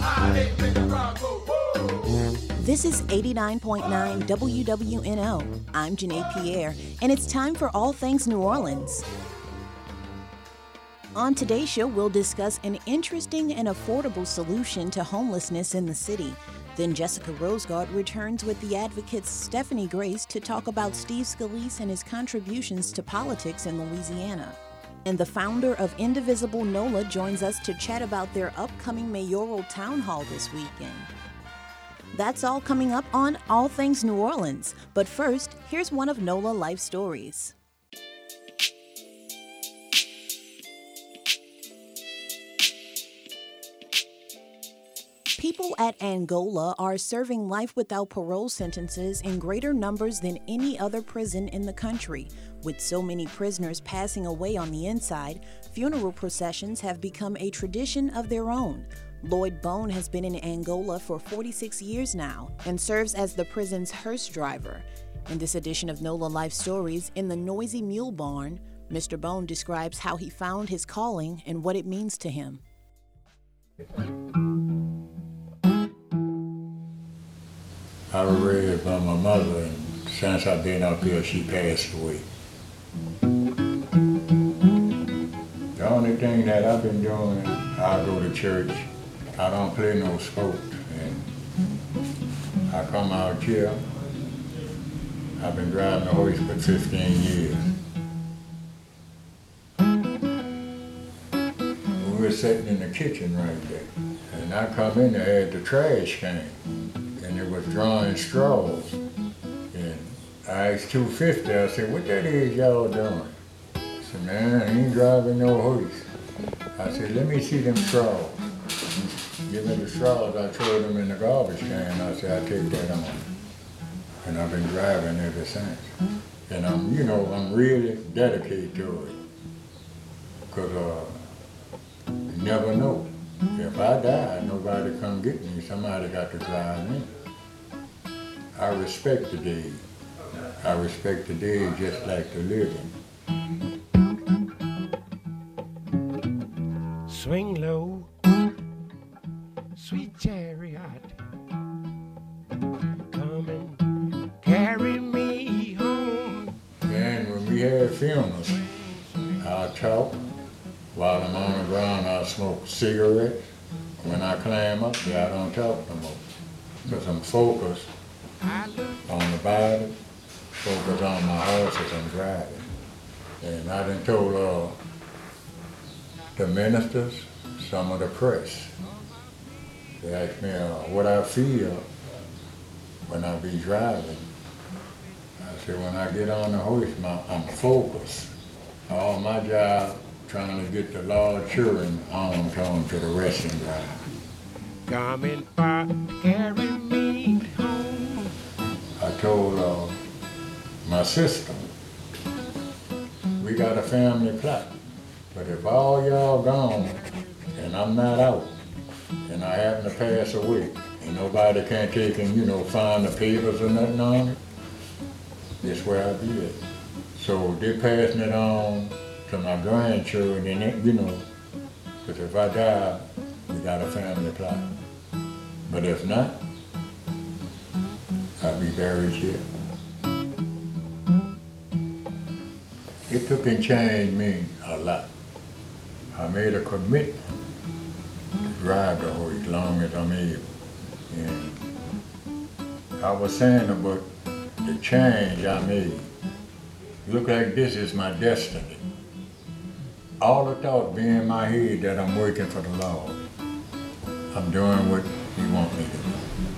This is 89.9 WWNO. I'm Janae Pierre, and it's time for All Things New Orleans. On today's show, we'll discuss an interesting and affordable solution to homelessness in the city. Then Jessica Rosegard returns with the Advocate's Stephanie Grace to talk about Steve Scalise and his contributions to politics in Louisiana. And the founder of Indivisible NOLA joins us to chat about their upcoming mayoral town hall this weekend. That's all coming up on All Things New Orleans. But first, here's one of NOLA life stories. People at Angola are serving life without parole sentences in greater numbers than any other prison in the country. With so many prisoners passing away on the inside, funeral processions have become a tradition of their own. Lloyd Bone has been in Angola for 46 years now and serves as the prison's hearse driver. In this edition of NOLA Life Stories, in the noisy mule barn, Mr. Bone describes how he found his calling and what it means to him. I was raised by my mother, and since I've been up here, she passed away. The only thing that I've been doing, I go to church. I don't play no sports, and I come out here. I've been driving the horse for 15 years. We were sitting in the kitchen right there, and I come in there, had the trash can, and it was drawing straws. And I asked 250, I said, what that is y'all doing? I said, man, I ain't driving no horse. I said, let me see them straws. Give me the straws, I throw them in the garbage can. I said, I take that on. And I've been driving ever since. And I'm really dedicated to it. Because you never know. If I die, nobody come get me. Somebody got to drive me. I respect the dead. I respect the dead just like the living. Swing low, sweet chariot, come and carry me home. And when we have funerals, I'll talk. While I'm on the ground, I'll smoke cigarettes. When I climb up there, I don't talk no more. Because I'm focused on the body, focused on my horses I'm driving. And I done told the ministers, some of the press, they asked me what I feel when I be driving. I said, when I get on the horse, I'm focused. All my job, trying to get the Lord children on to the resting ground. Come and carry me home. I told my sister, we got a family plot, but if all y'all gone and I'm not out and I happen to pass away and nobody can't take and, find the papers or nothing on it, that's where I be at. So they're passing it on to my grandchildren, and because if I die, we got a family plot. But if not, I'll be buried here. It took and changed me a lot. I made a commitment to drive the horse as long as I'm able. And I was saying about the change I made. Look like this is my destiny. All the thoughts be in my head that I'm working for the Lord. I'm doing what He wants me to do.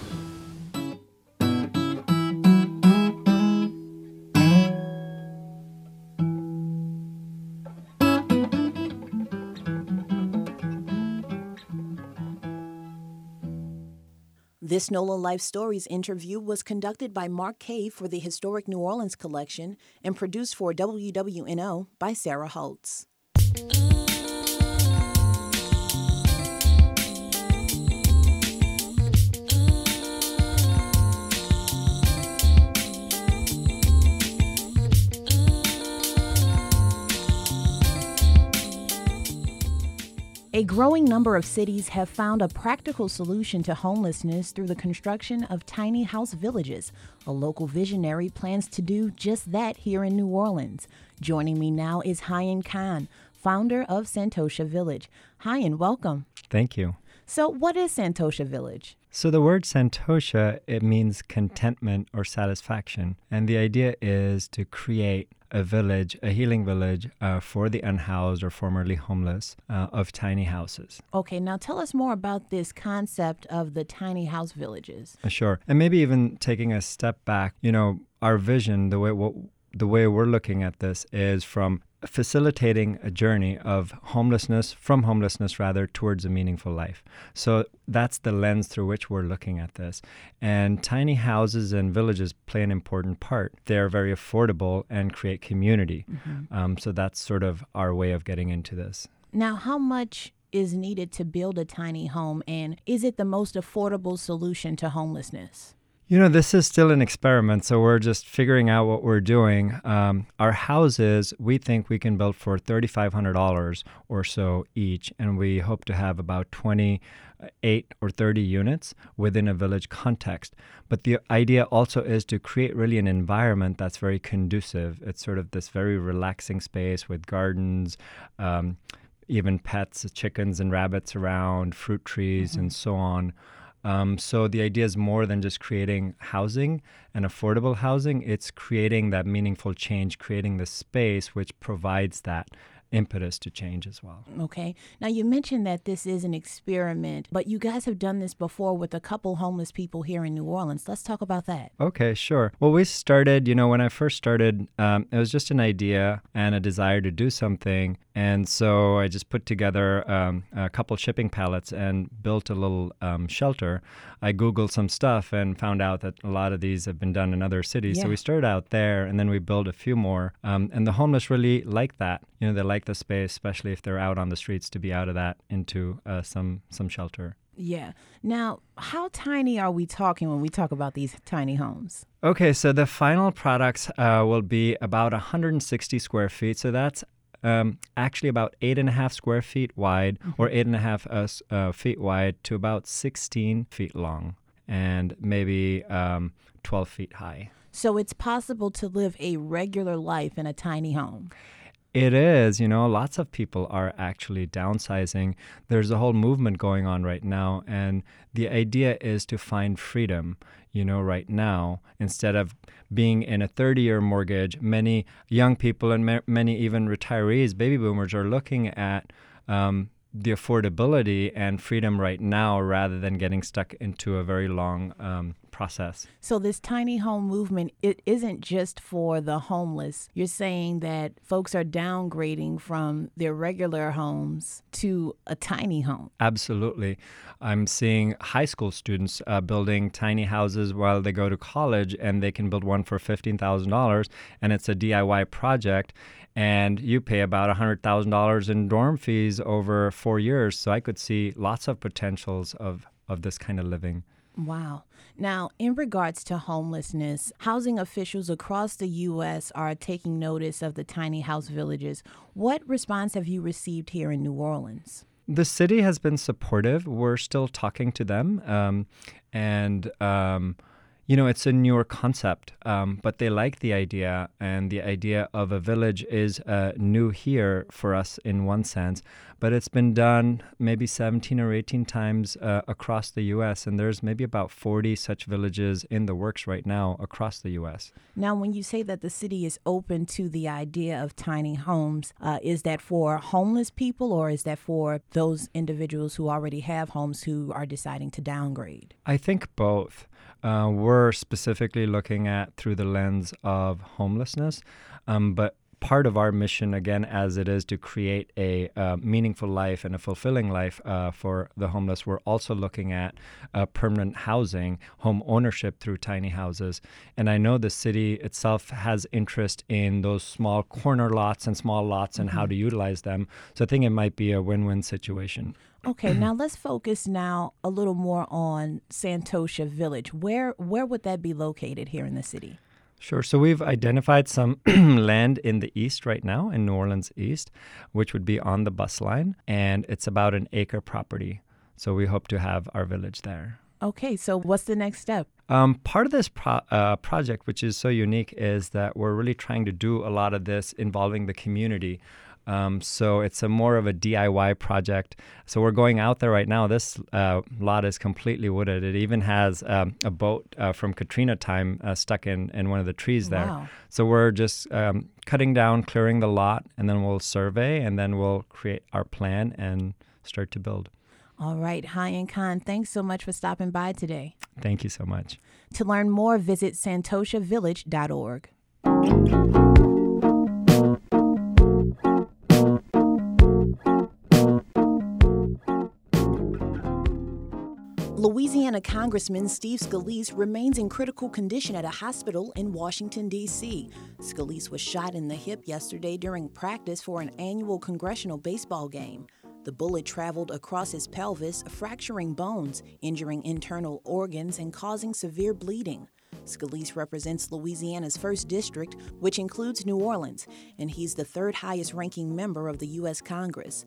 This NOLA Life Stories interview was conducted by Mark Kay for the Historic New Orleans Collection and produced for WWNO by Sarah Holtz. A growing number of cities have found a practical solution to homelessness through the construction of tiny house villages. A local visionary plans to do just that here in New Orleans. Joining me now is Hyan Khan, founder of Santosha Village. Hyan, welcome. Thank you. So what is Santosha Village? So the word Santosha, it means contentment or satisfaction. And the idea is to create a village, a healing village for the unhoused or formerly homeless of tiny houses. Okay, now tell us more about this concept of the tiny house villages. Sure. And maybe even taking a step back, our vision, the way we're looking at this is from facilitating a journey of homelessness towards a meaningful life. So that's the lens through which we're looking at this. And tiny houses and villages play an important part. They're very affordable and create community. So that's sort of our way of getting into this. Now, how much is needed to build a tiny home, and is it the most affordable solution to homelessness? This is still an experiment, so we're just figuring out what we're doing. Our houses, we think we can build for $3,500 or so each, and we hope to have about 28 or 30 units within a village context. But the idea also is to create really an environment that's very conducive. It's sort of this very relaxing space with gardens, even pets, chickens and rabbits around, fruit trees, and so on. So the idea is more than just creating housing and affordable housing. It's creating that meaningful change, creating the space which provides that impetus to change as well. Okay. Now, you mentioned that this is an experiment, but you guys have done this before with a couple homeless people here in New Orleans. Let's talk about that. Okay, sure. Well, we started, when I first started, it was just an idea and a desire to do something. And so I just put together a couple shipping pallets and built a little shelter. I Googled some stuff and found out that a lot of these have been done in other cities. Yeah. So we started out there, and then we built a few more. And the homeless really like that. They like the space, especially if they're out on the streets, to be out of that into some shelter. Yeah. Now, how tiny are we talking when we talk about these tiny homes? Okay, so the final products will be about 160 square feet. So that's actually about 8.5 square feet wide, or 8.5 feet wide to about 16 feet long, and maybe 12 feet high. So it's possible to live a regular life in a tiny home. It is, lots of people are actually downsizing. There's a whole movement going on right now, and the idea is to find freedom, right now. Instead of being in a 30-year mortgage, many young people and many even retirees, baby boomers, are looking at the affordability and freedom right now rather than getting stuck into a very long process. So this tiny home movement, it isn't just for the homeless. You're saying that folks are downgrading from their regular homes to a tiny home. Absolutely. I'm seeing high school students building tiny houses while they go to college, and they can build one for $15,000, and it's a DIY project. And you pay about $100,000 in dorm fees over 4 years. So I could see lots of potentials of this kind of living. Wow. Now, in regards to homelessness, housing officials across the U.S. are taking notice of the tiny house villages. What response have you received here in New Orleans? The city has been supportive. We're still talking to them. It's a newer concept, but they like the idea, and the idea of a village is new here for us in one sense, but it's been done maybe 17 or 18 times across the U.S., and there's maybe about 40 such villages in the works right now across the U.S. Now, when you say that the city is open to the idea of tiny homes, is that for homeless people, or is that for those individuals who already have homes who are deciding to downgrade? I think both. We're specifically looking at through the lens of homelessness, but part of our mission, again, as it is to create a meaningful life and a fulfilling life for the homeless, we're also looking at permanent housing, home ownership through tiny houses. And I know the city itself has interest in those small corner lots and small lots and how to utilize them. So I think it might be a win-win situation. Okay, now let's focus now a little more on Santosha Village. Where would that be located here in the city? Sure. So we've identified some land in the east right now, in New Orleans East, which would be on the bus line, and it's about an acre property. So we hope to have our village there. Okay, so what's the next step? Part of this project, which is so unique, is that we're really trying to do a lot of this involving the community. So it's more of a DIY project. So we're going out there right now. This lot is completely wooded. It even has a boat from Katrina time stuck in one of the trees there. Wow. So we're just cutting down, clearing the lot, and then we'll survey, and then we'll create our plan and start to build. All right, Hyen Khan, thanks so much for stopping by today. Thank you so much. To learn more, visit santoshavillage.org. Louisiana Congressman Steve Scalise remains in critical condition at a hospital in Washington, D.C. Scalise was shot in the hip yesterday during practice for an annual congressional baseball game. The bullet traveled across his pelvis, fracturing bones, injuring internal organs, and causing severe bleeding. Scalise represents Louisiana's 1st District, which includes New Orleans, and he's the 3rd highest-ranking member of the U.S. Congress.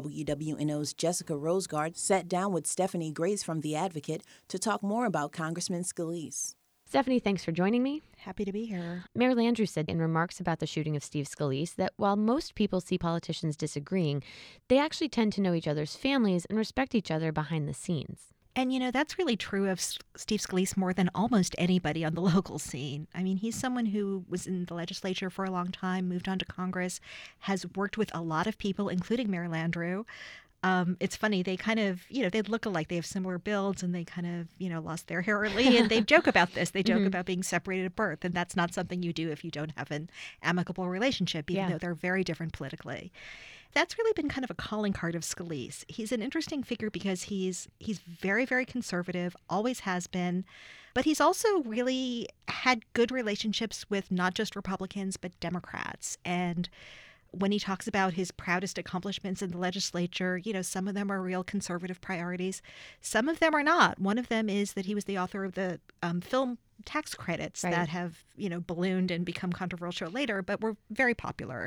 WWNO's Jessica Rosegard sat down with Stephanie Grace from The Advocate to talk more about Congressman Scalise. Stephanie, thanks for joining me. Happy to be here. Mayor Landrieu said in remarks about the shooting of Steve Scalise that while most people see politicians disagreeing, they actually tend to know each other's families and respect each other behind the scenes. And, that's really true of Steve Scalise more than almost anybody on the local scene. I mean, he's someone who was in the legislature for a long time, moved on to Congress, has worked with a lot of people, including Mayor Landrieu. It's funny, they kind of, they look alike. They have similar builds and they kind of, lost their hair early. And they joke about this. They joke about being separated at birth. And that's not something you do if you don't have an amicable relationship, even though they're very different politically. That's really been kind of a calling card of Scalise. He's an interesting figure because he's very, very conservative, always has been. But he's also really had good relationships with not just Republicans, but Democrats. And when he talks about his proudest accomplishments in the legislature, some of them are real conservative priorities. Some of them are not. One of them is that he was the author of the film tax credits that have, ballooned and become controversial later, but were very popular.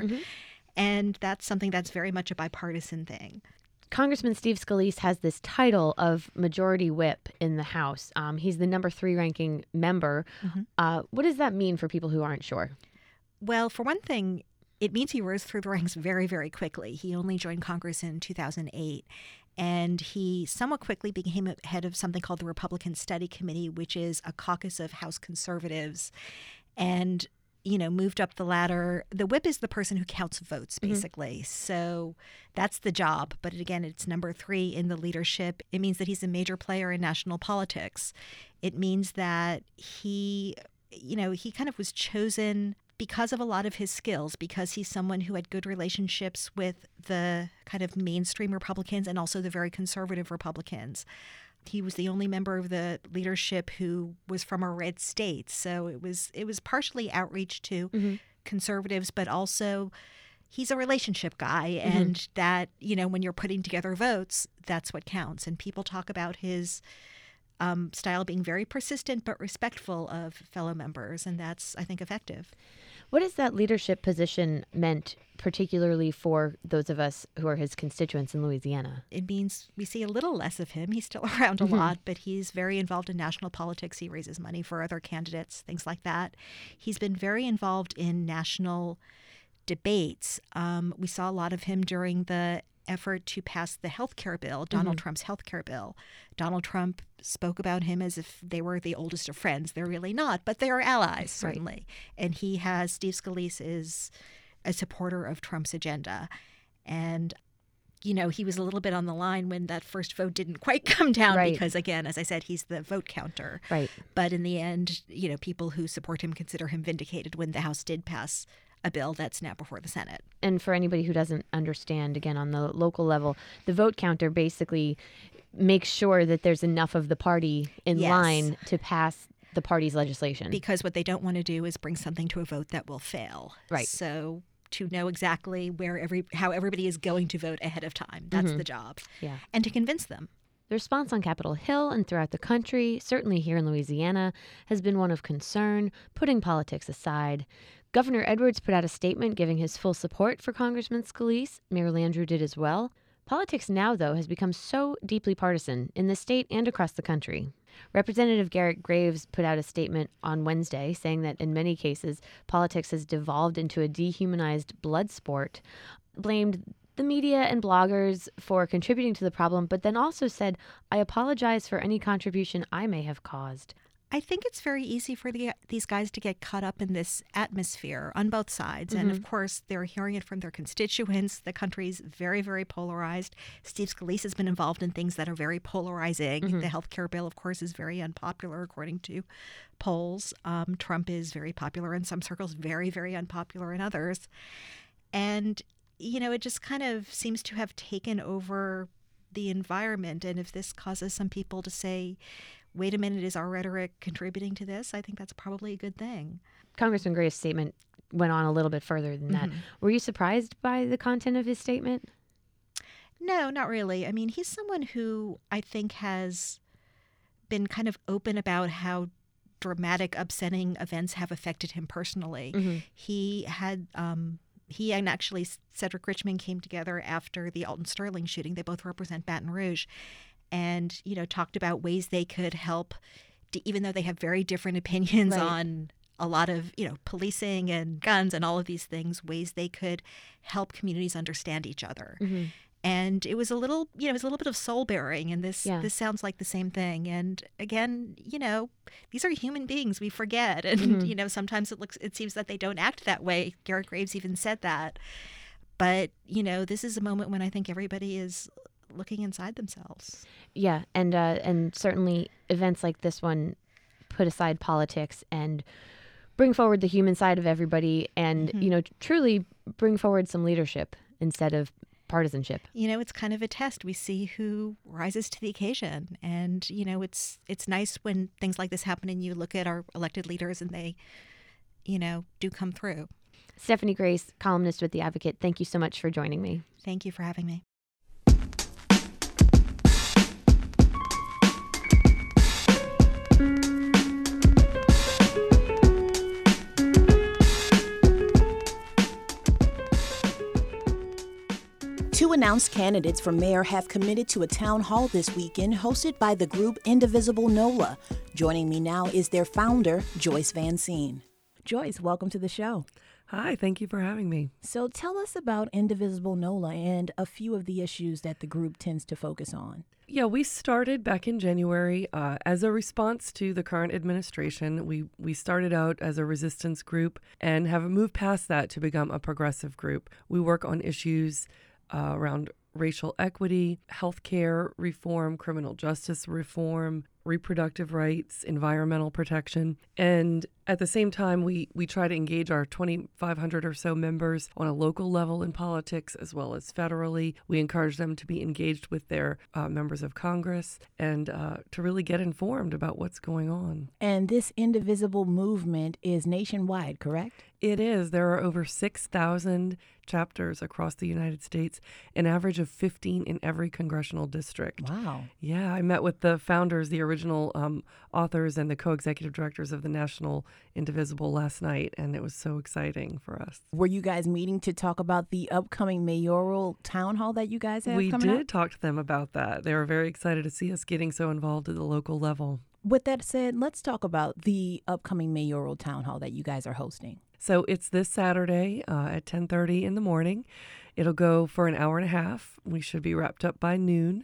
And that's something that's very much a bipartisan thing. Congressman Steve Scalise has this title of Majority Whip in the House. He's the number 3 ranking member. What does that mean for people who aren't sure? Well, for one thing, it means he rose through the ranks very, very quickly. He only joined Congress in 2008, and he somewhat quickly became head of something called the Republican Study Committee, which is a caucus of House conservatives, and moved up the ladder. The whip is the person who counts votes, basically. So that's the job. But again, it's number 3 in the leadership. It means that he's a major player in national politics. It means that he kind of was chosen because of a lot of his skills, because he's someone who had good relationships with the kind of mainstream Republicans and also the very conservative Republicans. He was the only member of the leadership who was from a red state. So it was partially outreach to conservatives, but also he's a relationship guy. And that, when you're putting together votes, that's what counts. And people talk about his style being very persistent but respectful of fellow members. And that's, I think, effective. What has that leadership position meant, particularly for those of us who are his constituents in Louisiana? It means we see a little less of him. He's still around a lot, but he's very involved in national politics. He raises money for other candidates, things like that. He's been very involved in national debates. We saw a lot of him during the effort to pass the health care bill, Donald Trump's health care bill. Donald Trump spoke about him as if they were the oldest of friends. They're really not, but they are allies, certainly. And Steve Scalise is a supporter of Trump's agenda. And, he was a little bit on the line when that first vote didn't quite come down because, again, as I said, he's the vote counter. But in the end, people who support him consider him vindicated when the House did pass a bill that's now before the Senate. And for anybody who doesn't understand, again, on the local level, the vote counter basically makes sure that there's enough of the party in line to pass the party's legislation. Because what they don't want to do is bring something to a vote that will fail. So to know exactly how everybody is going to vote ahead of time, that's the job. And to convince them. The response on Capitol Hill and throughout the country, certainly here in Louisiana, has been one of concern, putting politics aside. Governor Edwards put out a statement giving his full support for Congressman Scalise. Mayor Landrieu did as well. Politics now, though, has become so deeply partisan in the state and across the country. Representative Garrett Graves put out a statement on Wednesday saying that in many cases, politics has devolved into a dehumanized blood sport, blamed the media and bloggers for contributing to the problem, but then also said, "I apologize for any contribution I may have caused." I think it's very easy for these guys to get caught up in this atmosphere on both sides. And of course, they're hearing it from their constituents. The country's very, very polarized. Steve Scalise has been involved in things that are very polarizing. The health care bill, of course, is very unpopular according to polls. Trump is very popular in some circles, very, very unpopular in others. And it just kind of seems to have taken over the environment. And if this causes some people to say, wait a minute, is our rhetoric contributing to this? I think that's probably a good thing. Congressman Gray's statement went on a little bit further than that. Were you surprised by the content of his statement? No, not really. I mean, he's someone who I think has been kind of open about how dramatic, upsetting events have affected him personally. He and actually Cedric Richmond came together after the Alton Sterling shooting. They both represent Baton Rouge, and talked about ways they could help, even though they have very different opinions on a lot of policing and guns and all of these things, ways they could help communities understand each other. And it was a little, it was a little bit of soul bearing, and this sounds like the same thing. And again, these are human beings. We forget, and sometimes it seems that they don't act that way. Garrett Graves even said that. But this is a moment when I think everybody is looking inside themselves. Yeah, and certainly events like this one put aside politics and bring forward the human side of everybody, and truly bring forward some leadership instead of partisanship. It's kind of a test. We see who rises to the occasion. And, it's nice when things like this happen and you look at our elected leaders and they, do come through. Stephanie Grace, columnist with The Advocate, thank you so much for joining me. Thank you for having me. Two announced candidates for mayor have committed to a town hall this weekend hosted by the group Indivisible NOLA. Joining me now is their founder, Joyce Vancine. Joyce, welcome to the show. Hi, thank you for having me. So tell us about Indivisible NOLA and a few of the issues that the group tends to focus on. Yeah, we started back in January as a response to the current administration. We started out as a resistance group and have moved past that to become a progressive group. We work on issues around racial equity, healthcare reform, criminal justice reform, reproductive rights, environmental protection. And at the same time, we try to engage our 2,500 or so members on a local level in politics as well as federally. We encourage them to be engaged with their members of Congress and to really get informed about what's going on. And this Indivisible movement is nationwide, correct? It is. There are over 6,000 chapters across the United States, an average of 15 in every congressional district. Wow. Yeah, I met with the founders, the original authors, and the co-executive directors of the National Indivisible last night, and it was so exciting for us. Were you guys meeting to talk about the upcoming mayoral town hall that you guys have coming up? We did talk to them about that. They were very excited to see us getting so involved at the local level. With that said, let's talk about the upcoming mayoral town hall that you guys are hosting. So it's this Saturday at 10:30 in the morning. It'll go for an hour and a half. We should be wrapped up by noon.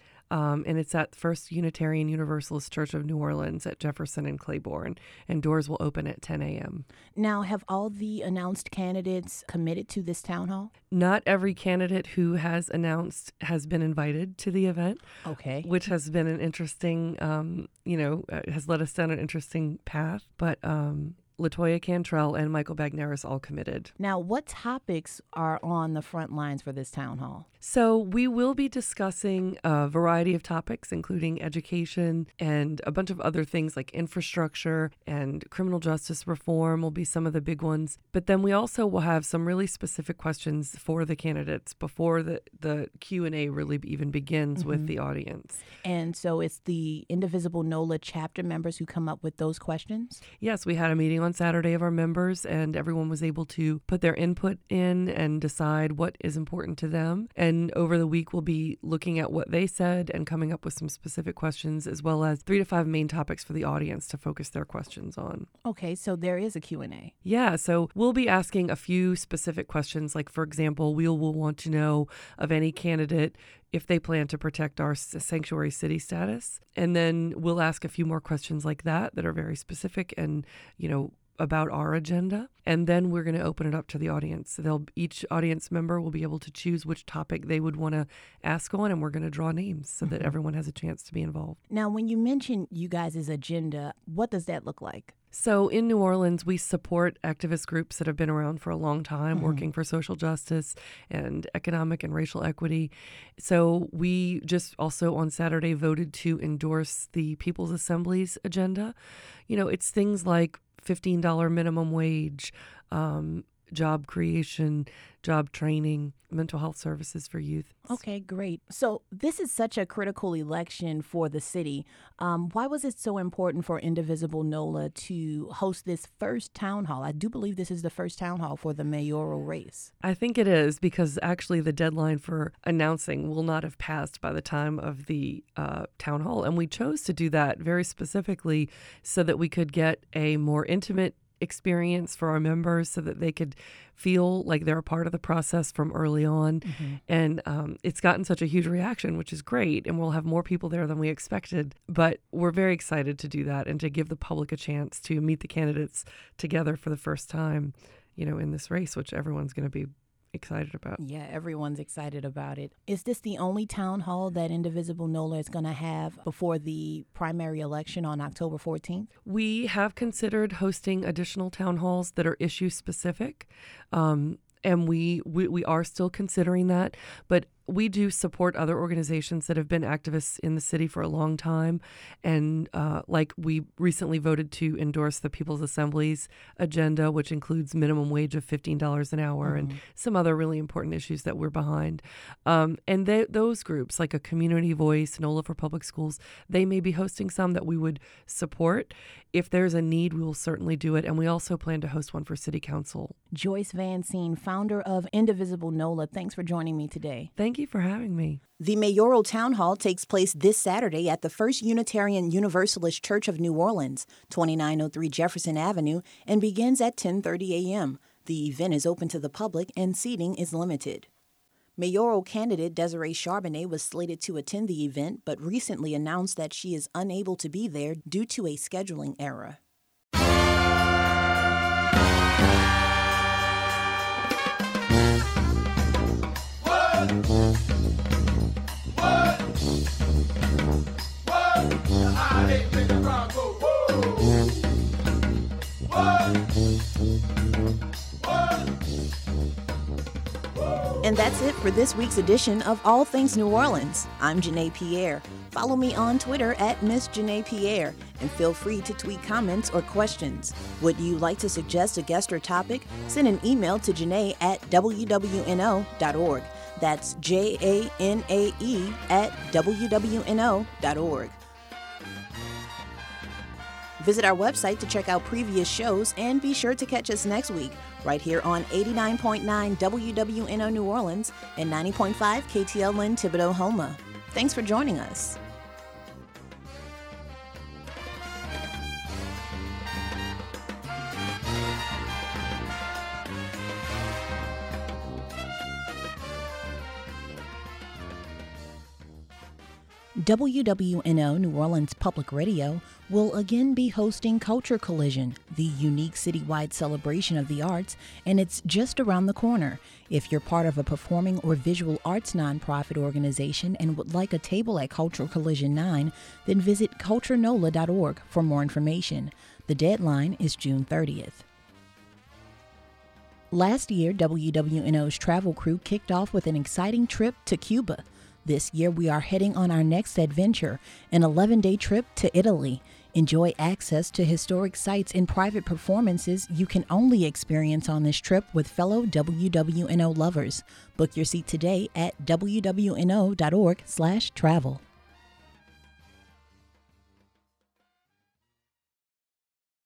And it's at First Unitarian Universalist Church of New Orleans at Jefferson and Claiborne. And doors will open at 10 a.m. Now, have all the announced candidates committed to this town hall? Not every candidate who has announced has been invited to the event. Okay. Which has been an interesting, has led us down an interesting path. But LaToya Cantrell and Michael Bagneris all committed. Now, what topics are on the front lines for this town hall? So we will be discussing a variety of topics, including education and a bunch of other things like infrastructure and criminal justice reform will be some of the big ones. But then we also will have some really specific questions for the candidates before the Q&A really even begins with the audience. And so it's the Indivisible NOLA chapter members who come up with those questions? Yes, we had a meeting on Saturday of our members, and everyone was able to put their input in and decide what is important to them. And over the week, we'll be looking at what they said and coming up with some specific questions, as well as 3 to 5 main topics for the audience to focus their questions on. Okay, so there is a Q&A. Yeah, so we'll be asking a few specific questions. Like, for example, we'll want to know of any candidate if they plan to protect our sanctuary city status. And then we'll ask a few more questions like that are very specific and, about our agenda. And then we're going to open it up to the audience. Each audience member will be able to choose which topic they would want to ask on, and we're going to draw names so that everyone has a chance to be involved. Now, when you mention you guys' agenda, what does that look like? So in New Orleans, we support activist groups that have been around for a long time, working for social justice and economic and racial equity. So we just also on Saturday voted to endorse the People's Assembly's agenda. It's things like $15 minimum wage, job creation, job training, mental health services for youth. Okay, great. So this is such a critical election for the city. Why was it so important for Indivisible NOLA to host this first town hall? I do believe this is the first town hall for the mayoral race. I think it is, because actually the deadline for announcing will not have passed by the time of the town hall. And we chose to do that very specifically so that we could get a more intimate experience for our members so that they could feel like they're a part of the process from early on. And it's gotten such a huge reaction, which is great. And we'll have more people there than we expected. But we're very excited to do that and to give the public a chance to meet the candidates together for the first time, in this race, which everyone's going to be excited about. Yeah, everyone's excited about it. Is this the only town hall that Indivisible NOLA is going to have before the primary election on October 14th? We have considered hosting additional town halls that are issue specific. And we are still considering that, but we do support other organizations that have been activists in the city for a long time. And like we recently voted to endorse the People's Assembly's agenda, which includes minimum wage of $15 an hour and some other really important issues that we're behind. And those groups, like a Community Voice, NOLA for Public Schools, they may be hosting some that we would support. If there's a need, we will certainly do it. And we also plan to host one for City Council. Joyce Vanseen, founder of Indivisible NOLA, thanks for joining me today. Thank you for having me. The mayoral town hall takes place this Saturday at the First Unitarian Universalist Church of New Orleans, 2903 Jefferson Avenue, and begins at 10:30 a.m. The event is open to the public and seating is limited. Mayoral candidate Desiree Charbonnet was slated to attend the event, but recently announced that she is unable to be there due to a scheduling error. And that's it for this week's edition of All Things New Orleans. I'm Janae Pierre. Follow me on Twitter at Miss Janae Pierre, and feel free to tweet comments or questions. Would you like to suggest a guest or topic? Send an email to Janae at wwno.org. That's JANAE at wwno.org. Visit our website to check out previous shows, and be sure to catch us next week right here on 89.9 WWNO New Orleans and 90.5 KTLN Thibodaux Homa. Thanks for joining us. WWNO New Orleans Public Radio will again be hosting Culture Collision, the unique citywide celebration of the arts, and it's just around the corner. If you're part of a performing or visual arts nonprofit organization and would like a table at Culture Collision 9, then visit culturenola.org for more information. The deadline is June 30th. Last year, WWNO's travel crew kicked off with an exciting trip to Cuba. This year, we are heading on our next adventure, an 11-day trip to Italy. Enjoy access to historic sites and private performances you can only experience on this trip with fellow WWNO lovers. Book your seat today at wwno.org/travel.